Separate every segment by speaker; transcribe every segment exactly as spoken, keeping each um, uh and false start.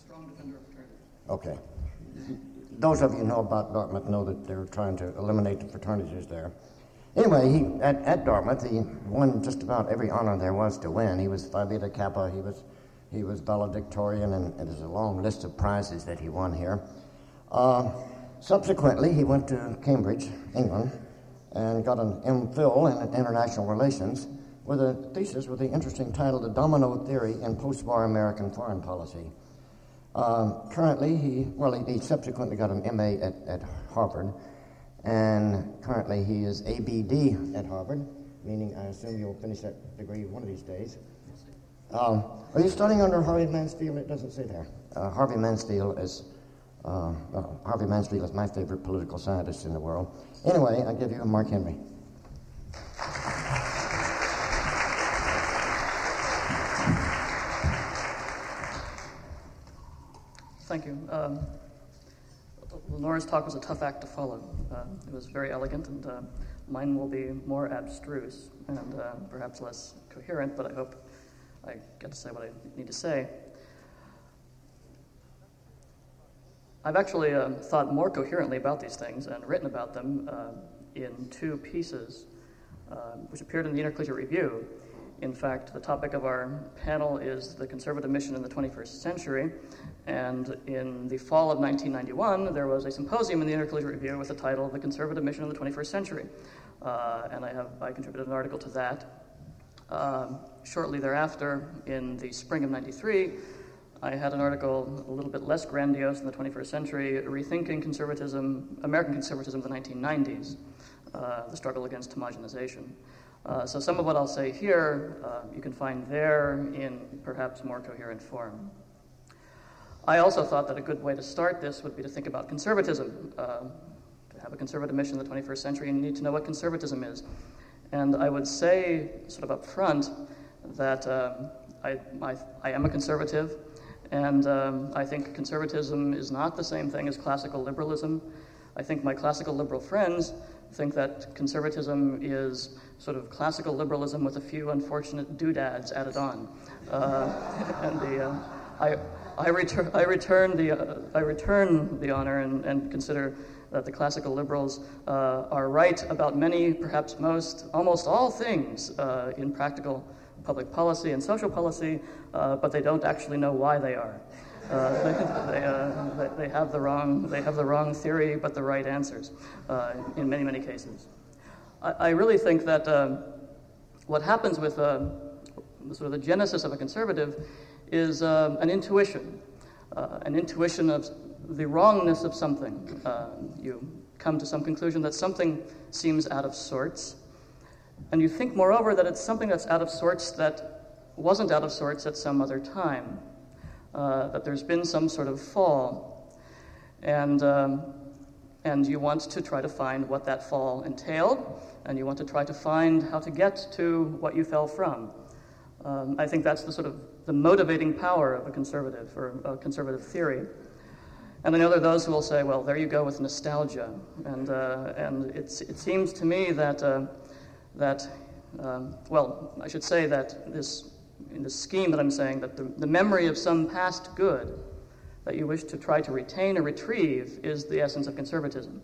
Speaker 1: strong defender of fraternity.
Speaker 2: Okay. Those of you who know about Dartmouth know that they're trying to eliminate the fraternities there. Anyway, he at, at Dartmouth, he won just about every honor there was to win. He was Phi Beta Kappa, he was he was valedictorian, and, and there's a long list of prizes that he won here. Uh, subsequently, he went to Cambridge, England, and got an M Phil in International Relations with a thesis with the interesting title, The Domino Theory in Post-War American Foreign Policy. Uh, currently, he, well, he, he subsequently got an M A at, at Harvard, and currently he is A B D at Harvard, meaning I assume you'll finish that degree one of these days. Um, are you studying under Harvey Mansfield? It doesn't say there. Uh, Harvey Mansfield is, uh, well, Harvey Mansfield is my favorite political scientist in the world. Anyway, I give you Mark Henry.
Speaker 1: Thank you. Um, Lenore's talk was a tough act to follow. Uh, it was very elegant, and uh, mine will be more abstruse and uh, perhaps less coherent, but I hope I get to say what I need to say. I've actually uh, thought more coherently about these things and written about them uh, in two pieces, uh, which appeared in the Intercollegiate Review. In fact, the topic of our panel is the conservative mission in the twenty-first century, and in the fall of nineteen ninety-one, there was a symposium in the Intercollegiate Review with the title, The Conservative Mission in the twenty-first century, uh, and I have I contributed an article to that. Um, shortly thereafter, in the spring of ninety-three, I had an article a little bit less grandiose in the twenty-first century, Rethinking Conservatism, American Conservatism of the nineteen nineties, uh, the struggle against homogenization. Uh, so some of what I'll say here, uh, you can find there in perhaps more coherent form. I also thought that a good way to start this would be to think about conservatism. Uh, to have a conservative mission in the twenty-first century, you need to know what conservatism is. And I would say, sort of up front, that uh, I, I, I am a conservative, and um, I think conservatism is not the same thing as classical liberalism. I think my classical liberal friends think that conservatism is sort of classical liberalism with a few unfortunate doodads added on. Uh, and the, uh, I, I, retur- I, return the, uh, I return the honor and, and consider that the classical liberals uh, are right about many, perhaps most, almost all things uh, in practical public policy and social policy, uh, but they don't actually know why they are. Uh, they, they, uh, they, they have the wrong they have the wrong theory, but the right answers uh, in many many cases. I, I really think that uh, what happens with uh, sort of the genesis of a conservative is uh, an intuition, uh, an intuition of the wrongness of something. Uh, you come to some conclusion that something seems out of sorts, and you think, moreover, that it's something that's out of sorts that wasn't out of sorts at some other time. Uh, that there's been some sort of fall, and um, and you want to try to find what that fall entailed, and you want to try to find how to get to what you fell from. Um, I think that's the sort of the motivating power of a conservative or a conservative theory. And I know there are those who will say, well, there you go with nostalgia, and uh, and it's it seems to me that uh, that um, well, I should say that this. In the scheme that I'm saying, that the, the memory of some past good that you wish to try to retain or retrieve is the essence of conservatism.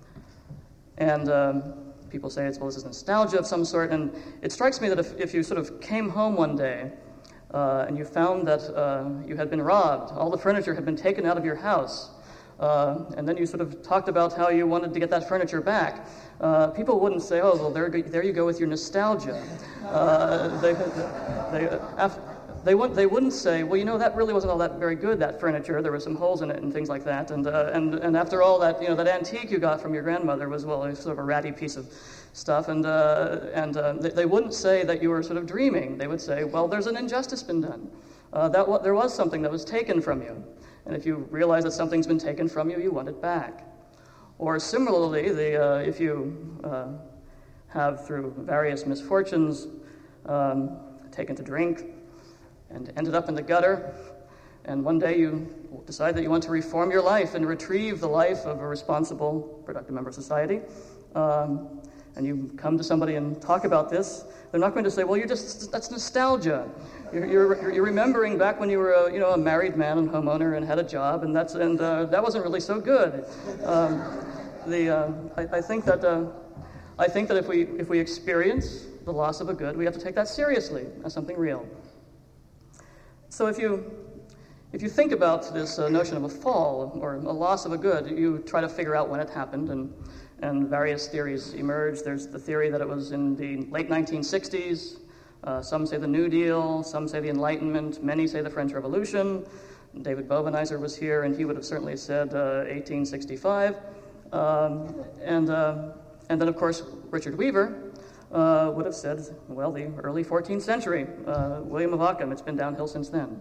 Speaker 1: And um, people say it's, well, this is nostalgia of some sort, and it strikes me that if, if you sort of came home one day uh, and you found that uh, you had been robbed, all the furniture had been taken out of your house, uh, and then you sort of talked about how you wanted to get that furniture back, Uh, people wouldn't say, oh, well, there, there you go with your nostalgia. Uh, they, they, after, they, wouldn't, they wouldn't say, well, you know, that really wasn't all that very good, that furniture. There were some holes in it and things like that. And, uh, and, and after all, that, you know, that antique you got from your grandmother was, well, sort of a ratty piece of stuff. And, uh, and uh, they, they wouldn't say that you were sort of dreaming. They would say, well, there's an injustice been done. Uh, that w- there was something that was taken from you. And if you realize that something's been taken from you, you want it back. Or similarly, the, uh, if you uh, have, through various misfortunes, um, taken to drink and ended up in the gutter, and one day you decide that you want to reform your life and retrieve the life of a responsible, productive member of society, um, and you come to somebody and talk about this, they're not going to say, well, you're just, that's nostalgia. you're, you're, you're remembering back when you were a, you know, a married man and homeowner and had a job, and that's and uh, that wasn't really so good. Um, the uh, I, I think that uh, I think that if we if we experience the loss of a good, we have to take that seriously as something real. So if you if you think about this uh, notion of a fall or a loss of a good, you try to figure out when it happened, and and various theories emerge. There's the theory that it was in the late nineteen sixties. Uh, some say the New Deal, some say the Enlightenment, many say the French Revolution. David Bovenizer was here, and he would have certainly said uh, eighteen sixty-five. Um, and, uh, and then, of course, Richard Weaver uh, would have said, well, the early fourteenth century, uh, William of Ockham. It's been downhill since then.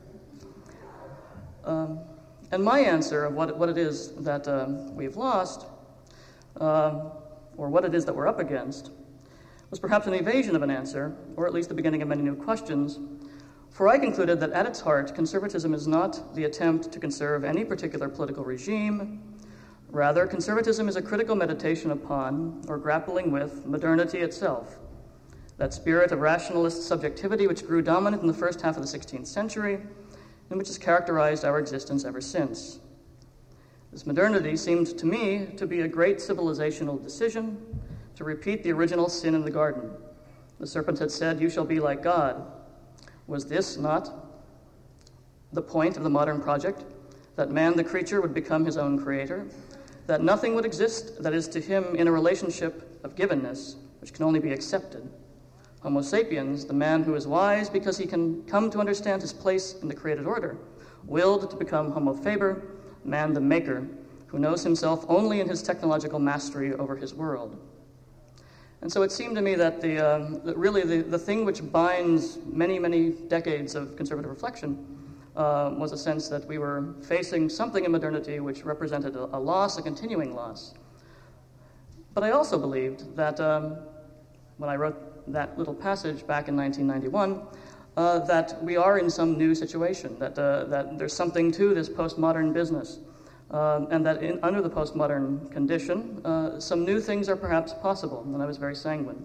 Speaker 1: Um, and my answer of what, what it is that uh, we've lost, uh, or what it is that we're up against, was perhaps an evasion of an answer, or at least the beginning of many new questions, for I concluded that at its heart, conservatism is not the attempt to conserve any particular political regime. Rather, conservatism is a critical meditation upon, or grappling with, modernity itself, that spirit of rationalist subjectivity which grew dominant in the first half of the sixteenth century, and which has characterized our existence ever since. This modernity seemed to me to be a great civilizational decision, to repeat the original sin in the garden. The serpent had said, "You shall be like God." Was this not the point of the modern project? That man, the creature, would become his own creator? That nothing would exist that is to him in a relationship of givenness, which can only be accepted? Homo sapiens, the man who is wise because he can come to understand his place in the created order, willed to become Homo faber, man the maker, who knows himself only in his technological mastery over his world. And so it seemed to me that, the, uh, that really the, the thing which binds many, many decades of conservative reflection uh, was a sense that we were facing something in modernity which represented a, a loss, a continuing loss. But I also believed that um, when I wrote that little passage back in nineteen ninety-one, uh, that we are in some new situation, that, uh, that there's something to this postmodern business. Um, and that in, under the postmodern condition, uh, some new things are perhaps possible, and I was very sanguine.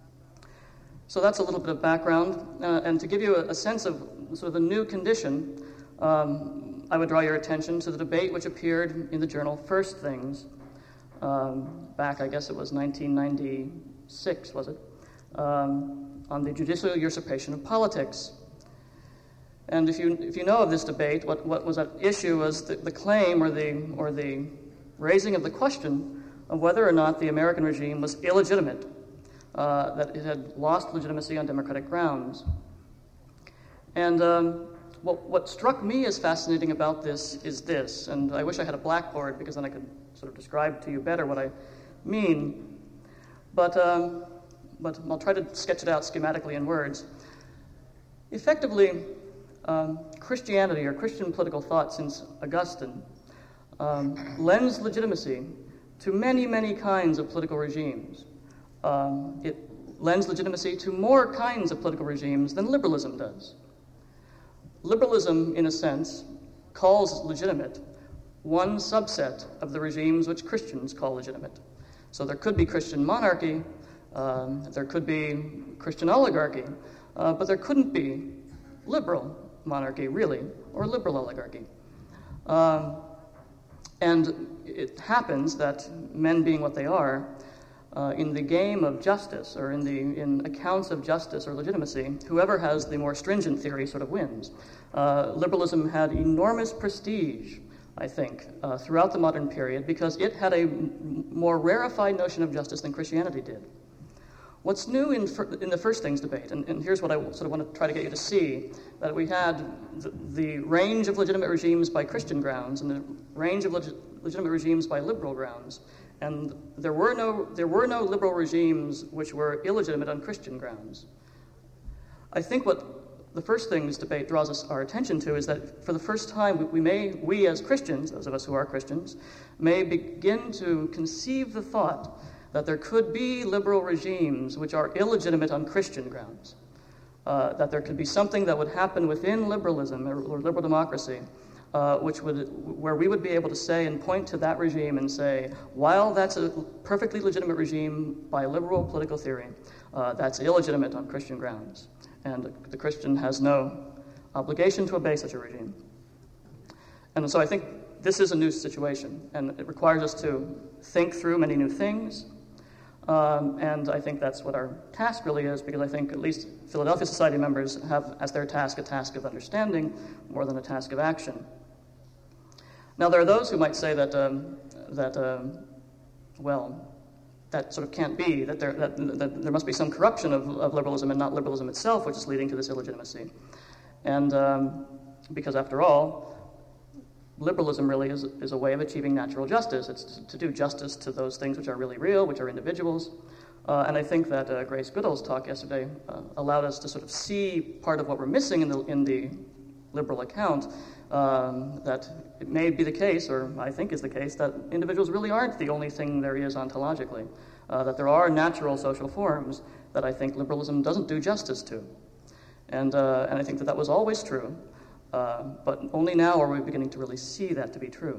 Speaker 1: So that's a little bit of background, uh, and to give you a, a sense of sort of the new condition, um, I would draw your attention to the debate which appeared in the journal First Things, um, back, I guess it was nineteen ninety-six, was it, um, on the judicial usurpation of politics. And if you if you know of this debate, what, what was at issue was the, the claim or the or the raising of the question of whether or not the American regime was illegitimate, uh, that it had lost legitimacy on democratic grounds. And um, what what struck me as fascinating about this is this, and I wish I had a blackboard because then I could sort of describe to you better what I mean. But um, but I'll try to sketch it out schematically in words. Effectively, Um, Christianity, or Christian political thought since Augustine, um, lends legitimacy to many, many kinds of political regimes. Um, it lends legitimacy to more kinds of political regimes than liberalism does. Liberalism, in a sense, calls legitimate one subset of the regimes which Christians call legitimate. So there could be Christian monarchy, um, there could be Christian oligarchy, uh, but there couldn't be liberal monarchy, really, or liberal oligarchy. Um, and it happens that men being what they are, uh, in the game of justice, or in the in accounts of justice or legitimacy, whoever has the more stringent theory sort of wins. Uh, liberalism had enormous prestige, I think, uh, throughout the modern period because it had a m- more rarefied notion of justice than Christianity did. What's new in, in the First Things debate, and, and here's what I sort of want to try to get you to see, that we had the, the range of legitimate regimes by Christian grounds and the range of leg- legitimate regimes by liberal grounds, and there were no there were no liberal regimes which were illegitimate on Christian grounds. I think what the First Things debate draws us our attention to is that for the first time we, we may, we as Christians, those of us who are Christians, may begin to conceive the thought that there could be liberal regimes which are illegitimate on Christian grounds, uh, that there could be something that would happen within liberalism or, or liberal democracy, uh, which would, where we would be able to say and point to that regime and say, while that's a perfectly legitimate regime by liberal political theory, uh, that's illegitimate on Christian grounds. and the Christian has no obligation to obey such a regime. And so I think this is a new situation, and it requires us to think through many new things, um, and I think that's what our task really is, because I think at least Philadelphia Society members have as their task a task of understanding more than a task of action. Now, there are those who might say that, um, that um, well, that sort of can't be, that there, that, that there must be some corruption of, of liberalism and not liberalism itself, which is leading to this illegitimacy. And um, because, after all, liberalism really is, is a way of achieving natural justice. It's to, to do justice to those things which are really real, which are individuals. Uh, and I think that uh, Grace Goodall's talk yesterday uh, allowed us to sort of see part of what we're missing in the, in the liberal account, um, that it may be the case, or I think is the case, that individuals really aren't the only thing there is ontologically, uh, that there are natural social forms that I think liberalism doesn't do justice to. And, uh, and I think that that was always true. Uh, but only now are we beginning to really see that to be true.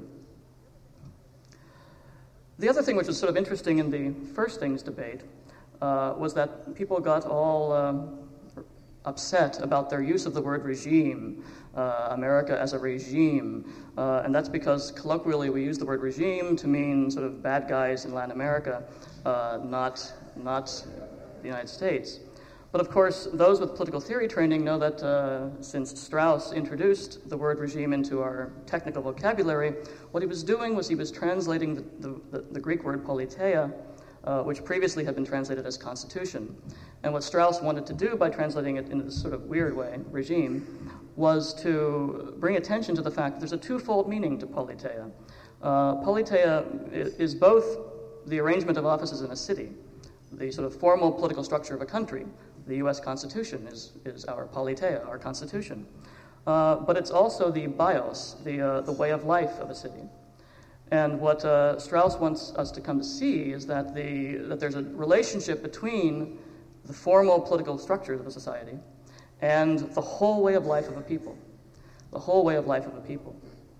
Speaker 1: The other thing which was sort of interesting in the first things debate uh, was that people got all um, upset about their use of the word regime, uh, America as a regime, uh, and that's because colloquially we use the word regime to mean sort of bad guys in Latin America, uh, not, not the United States. But of course, those with political theory training know that uh, since Strauss introduced the word regime into our technical vocabulary, what he was doing was he was translating the, the, the Greek word politeia, uh, which previously had been translated as constitution. And what Strauss wanted to do by translating it in this sort of weird way, regime, was to bring attention to the fact that there's a twofold meaning to politeia. Uh, politeia is both the arrangement of offices in a city, the sort of formal political structure of a country. The U S Constitution is, is our politeia, our constitution. Uh, but it's also the bios, the, uh, the way of life of a city. And what uh, Strauss wants us to come to see is that, the, that there's a relationship between the formal political structures of a society and the whole way of life of a people, the whole way of life of a people.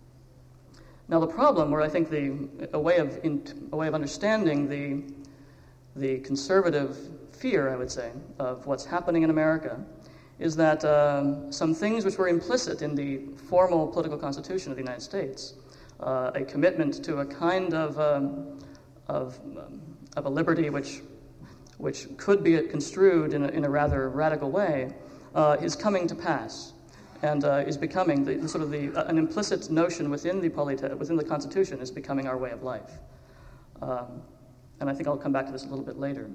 Speaker 1: Now the problem, or I think the, a, way of, in, a way of understanding the, the conservative fear, I would say, of what's happening in America is that um, some things which were implicit in the formal political constitution of the United States, uh, a commitment to a kind of, um, of, um, of a liberty which, which could be construed in a, in a rather radical way, uh, is coming to pass and uh, is becoming the, the sort of the, uh, an implicit notion within the, polite- within the Constitution is becoming our way of life. Um, and I think I'll come back to this a little bit later.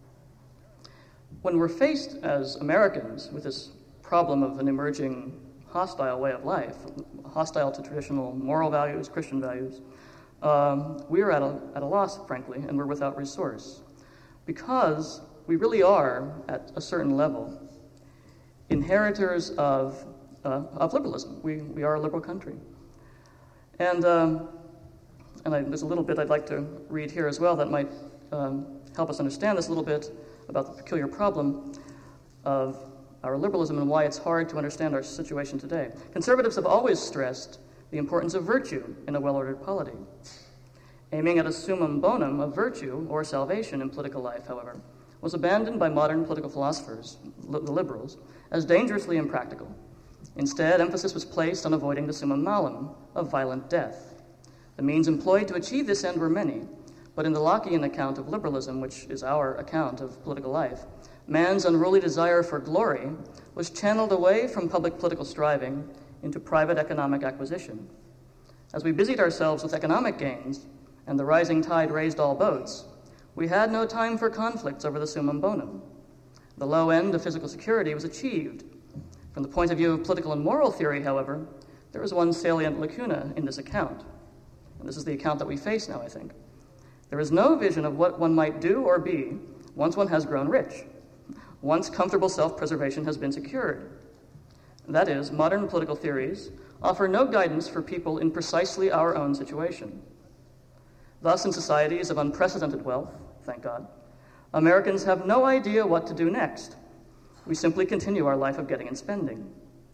Speaker 1: When we're faced as Americans with this problem of an emerging hostile way of life, hostile to traditional moral values, Christian values, um, we're at a, at a loss, frankly, and we're without resource. Because we really are, at a certain level, inheritors of, uh, of liberalism. We, we are a liberal country. And, um, and I, there's a little bit I'd like to read here as well that might um, help us understand this a little bit about the peculiar problem of our liberalism and why it's hard to understand our situation today. Conservatives have always stressed the importance of virtue in a well-ordered polity. Aiming at a summum bonum of virtue or salvation in political life, however, was abandoned by modern political philosophers, li- the liberals, as dangerously impractical. Instead, emphasis was placed on avoiding the summum malum of violent death. The means employed to achieve this end were many, but in the Lockean account of liberalism, which is our account of political life, man's unruly desire for glory was channeled away from public political striving into private economic acquisition. As we busied ourselves with economic gains, and the rising tide raised all boats, we had no time for conflicts over the summum bonum. The low end of physical security was achieved. From the point of view of political and moral theory, however, there is one salient lacuna in this account. And this is the account that we face now, I think. There is no vision of what one might do or be once one has grown rich, once comfortable self-preservation has been secured. That is, modern political theories offer no guidance for people in precisely our own situation. Thus, in societies of unprecedented wealth, thank God, Americans have no idea what to do next. We simply continue our life of getting and spending.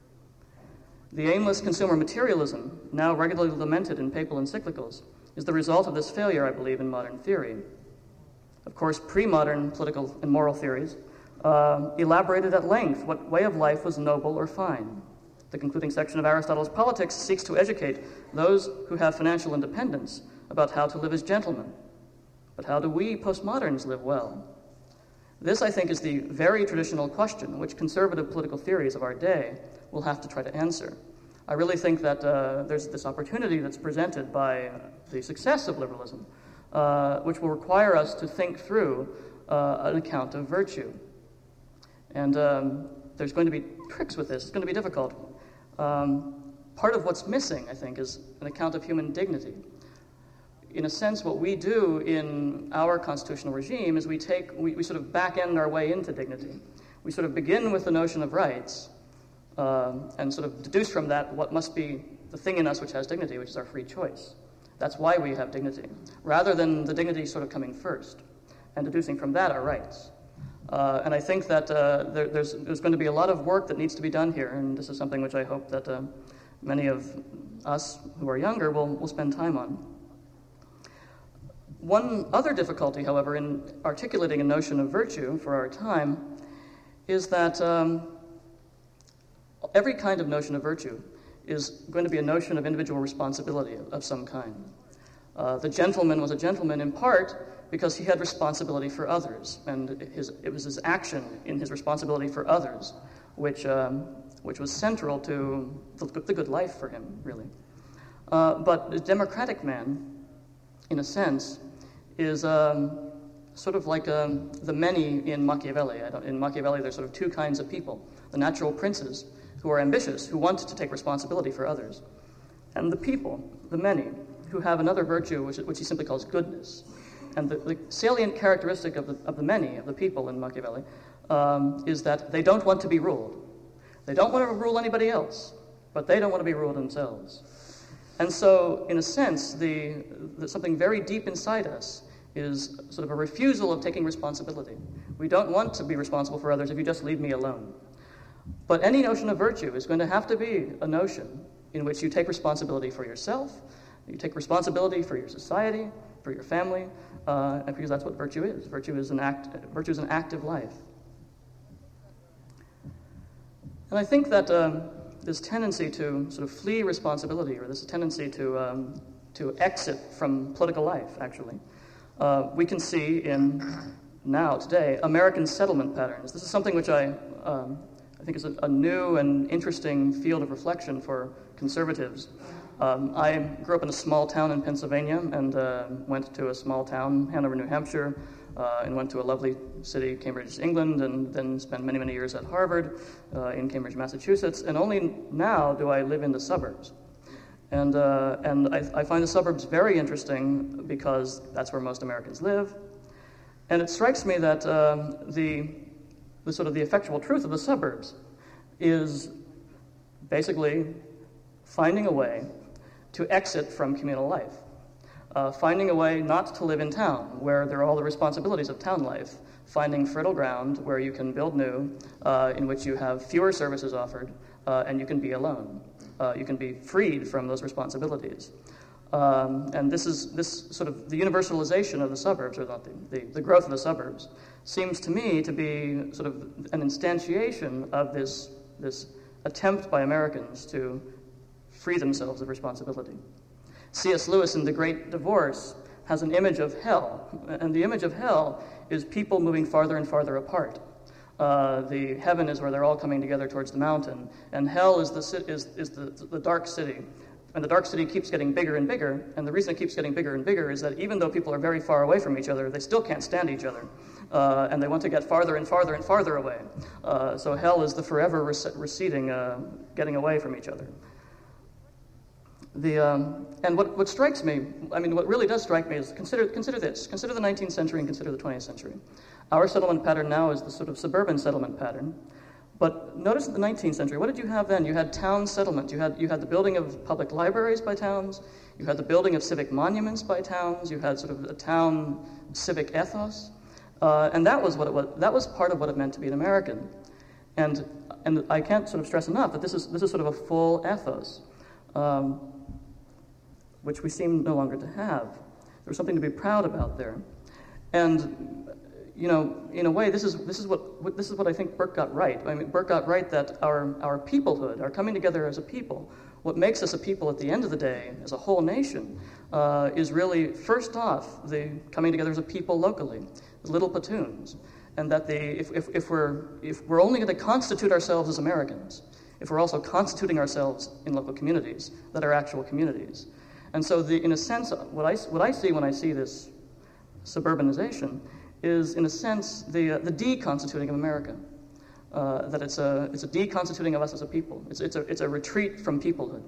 Speaker 1: The aimless consumer materialism, now regularly lamented in papal encyclicals, is the result of this failure, I believe, in modern theory. Of course, pre-modern political and moral theories uh, elaborated at length what way of life was noble or fine. The concluding section of Aristotle's Politics seeks to educate those who have financial independence about how to live as gentlemen. But how do we postmoderns live well? This, I think, is the very traditional question which conservative political theories of our day will have to try to answer. I really think that uh, there's this opportunity that's presented by the success of liberalism, uh, which will require us to think through uh, an account of virtue. And um, there's going to be tricks with this. It's going to be difficult. Um, part of what's missing, I think, is an account of human dignity. In a sense, what we do in our constitutional regime is we take, we, we sort of back-end our way into dignity. We sort of begin with the notion of rights uh, and sort of deduce from that what must be the thing in us which has dignity, which is our free choice. That's why we have dignity, rather than the dignity sort of coming first and deducing from that our rights. Uh, and I think that uh, there, there's, there's going to be a lot of work that needs to be done here, and this is something which I hope that uh, many of us who are younger will, will spend time on. One other difficulty, however, in articulating a notion of virtue for our time is that um, every kind of notion of virtue is going to be a notion of individual responsibility of, of some kind. Uh, the gentleman was a gentleman in part because he had responsibility for others, and his, it was his action in his responsibility for others which, um, which was central to the, the good life for him, really. Uh, but the democratic man, in a sense, is um, sort of like um, the many in Machiavelli. I don't, in Machiavelli, there's sort of two kinds of people. The natural princes, who are ambitious, who want to take responsibility for others. And the people, the many, who have another virtue, which, which he simply calls goodness. And the, the salient characteristic of the, of the many, of the people in Machiavelli, um, is that they don't want to be ruled. They don't want to rule anybody else, but they don't want to be ruled themselves. And so, in a sense, the, the, something very deep inside us is sort of a refusal of taking responsibility. We don't want to be responsible for others if you just leave me alone. But any notion of virtue is going to have to be a notion in which you take responsibility for yourself, you take responsibility for your society, for your family, uh, and because that's what virtue is. Virtue is an act. Virtue is an active life. And I think that um, this tendency to sort of flee responsibility, or this tendency to um, to exit from political life, actually, uh, we can see in now today American settlement patterns. This is something which I um, I think is a, a new and interesting field of reflection for conservatives. Um, I grew up in a small town in Pennsylvania and uh, went to a small town, Hanover, New Hampshire, uh, and went to a lovely city, Cambridge, England, and then spent many, many years at Harvard uh, in Cambridge, Massachusetts. And only now do I live in the suburbs. And, uh, and I, I find the suburbs very interesting because that's where most Americans live. And it strikes me that um, the, the sort of the effectual truth of the suburbs is basically finding a way to exit from communal life, uh, finding a way not to live in town where there are all the responsibilities of town life, finding fertile ground where you can build new, uh, in which you have fewer services offered, uh, and you can be alone. Uh, you can be freed from those responsibilities. Um, and this is this sort of the universalization of the suburbs, or not the, the, the growth of the suburbs, seems to me to be sort of an instantiation of this, this attempt by Americans to free themselves of responsibility. C S Lewis in The Great Divorce has an image of hell, and the image of hell is people moving farther and farther apart. Uh, the heaven is where they're all coming together towards the mountain, and hell is the is is the, the dark city, and the dark city keeps getting bigger and bigger. And the reason it keeps getting bigger and bigger is that even though people are very far away from each other, they still can't stand each other, uh, and they want to get farther and farther and farther away. Uh, so hell is the forever rec- receding, uh, getting away from each other. The, um, and what, what strikes me, I mean, what really does strike me is consider, consider this. Consider the nineteenth century and consider the twentieth century. Our settlement pattern now is the sort of suburban settlement pattern. But notice in the nineteenth century, what did you have then? You had town settlement. You had, you had the building of public libraries by towns. You had the building of civic monuments by towns. You had sort of a town civic ethos. Uh, and that was what it was. That was part of what it meant to be an American. And, and I can't sort of stress enough that this is, this is sort of a full ethos. Um, which we seem no longer to have. There's something to be proud about there. And you know, in a way, this is this is what, what this is what I think Burke got right. I mean, Burke got right that our our peoplehood, our coming together as a people, what makes us a people at the end of the day, as a whole nation, uh, is really first off the coming together as a people locally, as little platoons, and that the if if, if we're if we're only going to constitute ourselves as Americans, if we're also constituting ourselves in local communities that are actual communities, and so the in a sense, what I what I see when I see this suburbanization is, in a sense, the uh, the deconstituting of America. Uh, that it's a it's a deconstituting of us as a people. It's it's a it's a retreat from peoplehood.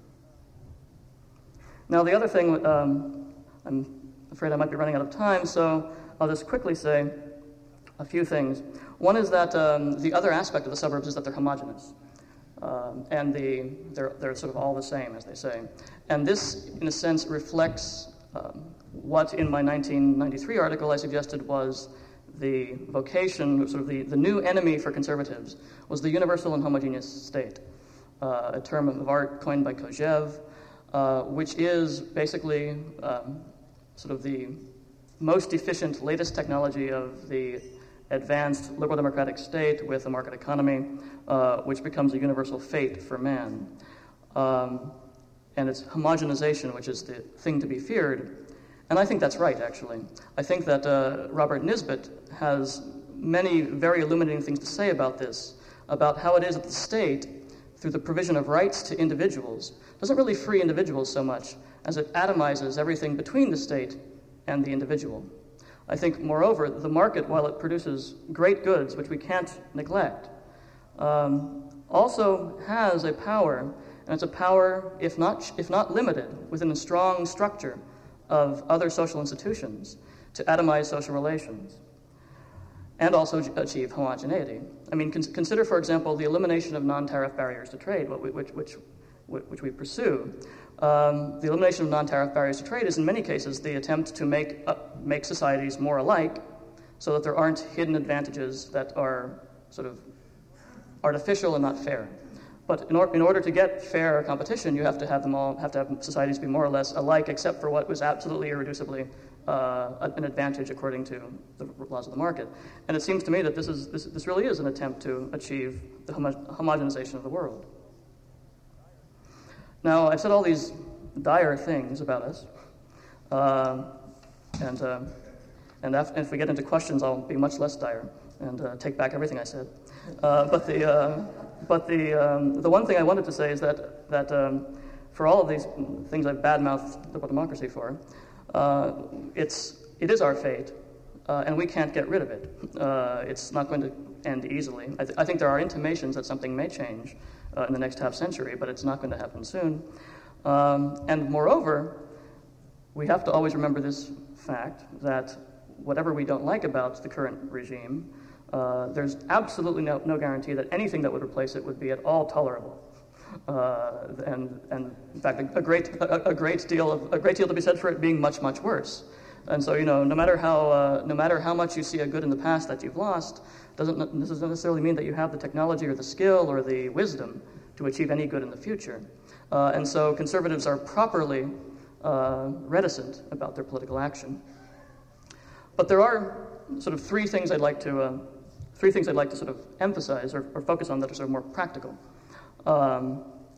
Speaker 1: Now, the other thing, um, I'm afraid I might be running out of time, so I'll just quickly say a few things. One is that um, the other aspect of the suburbs is that they're homogenous, um, and the they're they're sort of all the same, as they say. And this, in a sense, reflects um, what in my nineteen ninety-three article I suggested was the vocation, sort of the, the new enemy for conservatives, was the universal and homogeneous state, uh, a term of art coined by Kojève, uh, which is basically um, sort of the most efficient, latest technology of the advanced liberal democratic state with a market economy, uh, which becomes a universal fate for man. Um, and it's homogenization, which is the thing to be feared. And I think that's right, actually. I think that uh, Robert Nisbet has many very illuminating things to say about this, about how it is that the state, through the provision of rights to individuals, doesn't really free individuals so much as it atomizes everything between the state and the individual. I think, moreover, the market, while it produces great goods, which we can't neglect, um, also has a power, and it's a power, if not, if not limited, within a strong structure of other social institutions to atomize social relations and also achieve homogeneity. I mean, cons- consider, for example, the elimination of non-tariff barriers to trade, what we, which, which, which we pursue. Um, the elimination of non-tariff barriers to trade is, in many cases, the attempt to make, uh, make societies more alike so that there aren't hidden advantages that are sort of artificial and not fair. But in, or, in order to get fair competition, you have to have them all have to have societies be more or less alike, except for what was absolutely irreducibly uh, an advantage according to the laws of the market. And it seems to me that this is this, this really is an attempt to achieve the homo- homogenization of the world. Now, I've said all these dire things about us, uh, and uh, and if, if we get into questions, I'll be much less dire and uh, take back everything I said. Uh, but the uh, but the um, the one thing I wanted to say is that that um, for all of these things I've badmouthed liberal democracy for, uh, it's it is our fate, uh, and we can't get rid of it. Uh, it's not going to end easily. I, th- I think there are intimations that something may change uh, in the next half century, but it's not going to happen soon. Um, and moreover, we have to always remember this fact that whatever we don't like about the current regime, Uh, there's absolutely no, no guarantee that anything that would replace it would be at all tolerable, uh, and and in fact, a, a great a, a great deal of a great deal to be said for it being much much worse. And so, you know, no matter how uh, no matter how much you see a good in the past that you've lost, doesn't this doesn't necessarily mean that you have the technology or the skill or the wisdom to achieve any good in the future. Uh, and so, conservatives are properly uh, reticent about their political action. But there are sort of three things I'd like to. Uh, Three things I'd like to sort of emphasize or, or focus on that are sort of more practical. Um,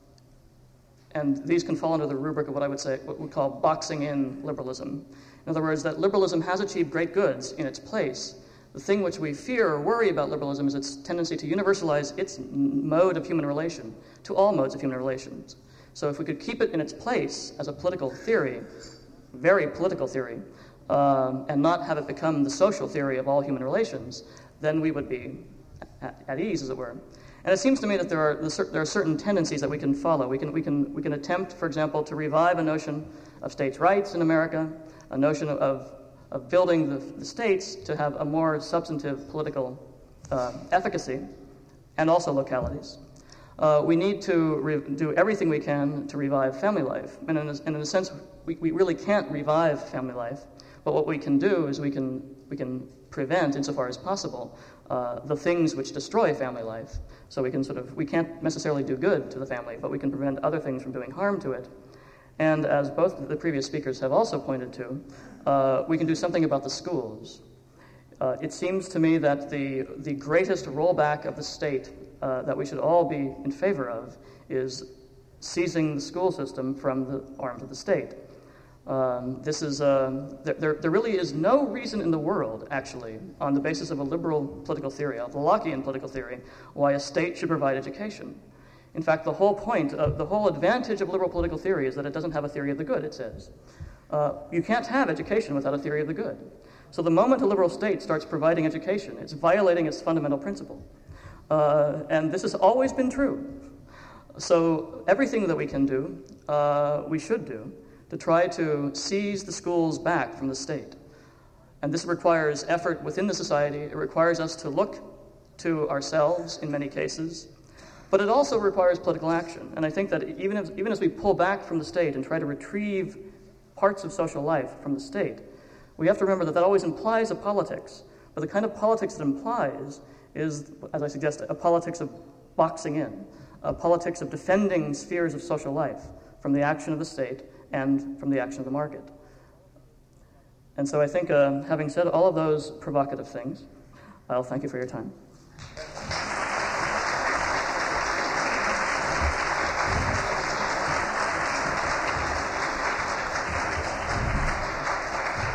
Speaker 1: and these can fall under the rubric of what I would say, what we call boxing in liberalism. In other words, that liberalism has achieved great goods in its place. The thing which we fear or worry about liberalism is its tendency to universalize its mode of human relation to all modes of human relations. So if we could keep it in its place as a political theory, very political theory, um, and not have it become the social theory of all human relations, then we would be at, at ease, as it were. And it seems to me that there are there are certain tendencies that we can follow. We can we can we can attempt, for example, to revive a notion of states' rights in America, a notion of of, of building the, the states to have a more substantive political uh, efficacy, and also localities. Uh, we need to re- do everything we can to revive family life, and in a, and in a sense, we, we really can't revive family life. But what we can do is we can we can prevent, insofar as possible, uh, the things which destroy family life. So we can sort of we can't necessarily do good to the family, but we can prevent other things from doing harm to it. And as both the previous speakers have also pointed to, uh, we can do something about the schools. Uh, it seems to me that the, the greatest rollback of the state uh, that we should all be in favor of is seizing the school system from the arms of the state. Um, this is, uh, there, there, there really is no reason in the world, actually, on the basis of a liberal political theory, a Lockean political theory, why a state should provide education. In fact, the whole point, of, the whole advantage of liberal political theory is that it doesn't have a theory of the good, it says. Uh, you can't have education without a theory of the good. So the moment a liberal state starts providing education, it's violating its fundamental principle. Uh, and this has always been true. So everything that we can do, uh, we should do, to try to seize the schools back from the state. And this requires effort within the society. It requires us to look to ourselves in many cases, but it also requires political action. And I think that even as, even as we pull back from the state and try to retrieve parts of social life from the state, we have to remember that that always implies a politics. But the kind of politics it implies is, as I suggest, a politics of boxing in, a politics of defending spheres of social life from the action of the state and from the action of the market. And so I think, uh, having said all of those provocative things, I'll thank you for your time.